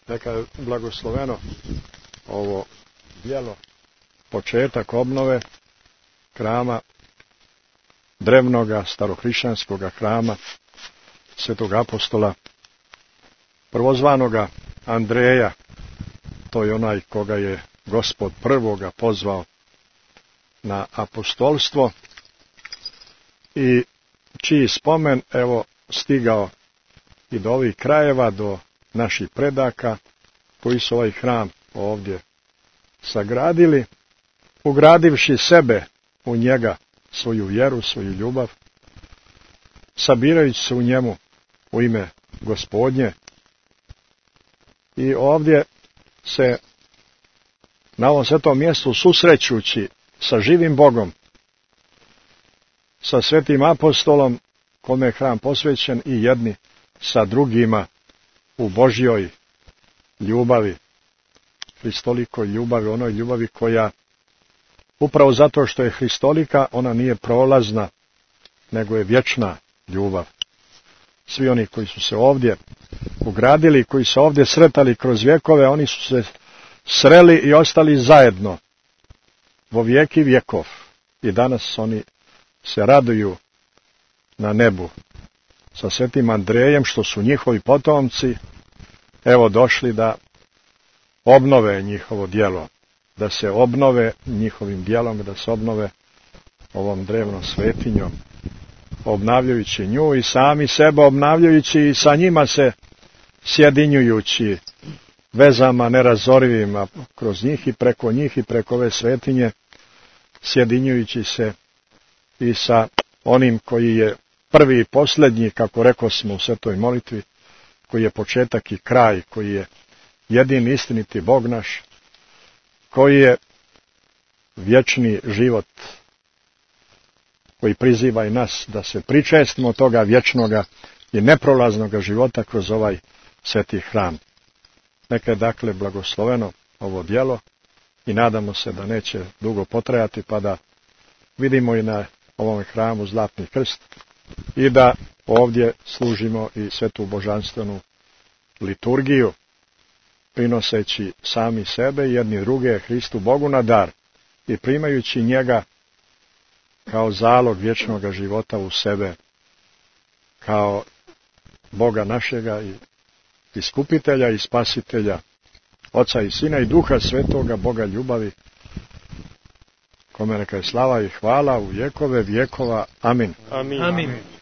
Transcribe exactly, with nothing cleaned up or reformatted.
Neka je blagosloveno ovo djelo, početak obnove hrama, drevnoga starohrišćanskog hrama svetog apostola prvozvanoga Andreja. To je onaj koga je Gospod prvoga pozvao na apostolstvo i čiji spomen evo stigao i do ovih krajeva, do naših predaka koji su ovaj hram ovdje sagradili, ugradivši sebe u njega, svoju vjeru, svoju ljubav, sabirajući se u njemu u ime Gospodnje. I ovdje se na ovom svetom mjestu susrećući sa živim Bogom, sa svetim apostolom kome je hram posvećen, i jedni sa drugima u Božjoj ljubavi, hristolikoj ljubavi, onoj ljubavi koja upravo zato što je hristolika, ona nije prolazna, nego je vječna ljubav. Svi oni koji su se ovdje ugradili, koji su ovdje sretali kroz vjekove, oni su se sreli i ostali zajedno vo vijeki vjekov. I danas oni se raduju na nebu sa svetim Andrejem, što su njihovi potomci evo došli da obnove njihovo djelo, da se obnove njihovim djelom, da se obnove ovom drevnom svetinjom, obnavljajući nju i sami sebe obnavljajući i sa njima se sjedinjujući vezama nerazorivim, a kroz njih i preko njih i preko ove svetinje, sjedinjujući se i sa onim koji je prvi i posljednji, kako rekao smo u svetoj molitvi, koji je početak i kraj, koji je jedini istiniti Bog naš, koji je vječni život, koji priziva i nas da se pričestimo toga vječnoga i neprolaznoga života kroz ovaj sveti hram. Neka je dakle blagosloveno ovo djelo i nadamo se da neće dugo potrajati, pa da vidimo i na ovom hramu zlatni krst i da ovdje služimo i svetu božanstvenu liturgiju, prinoseći sami sebe i jedni druge Hristu Bogu na dar i primajući njega kao zalog vječnog života u sebe, kao Boga našega i iskupitelja i spasitelja, Oca i Sina i Duha Svetoga, Boga ljubavi, kome neka je slava i hvala u vjekove vjekova. Amin. Amin. Amin.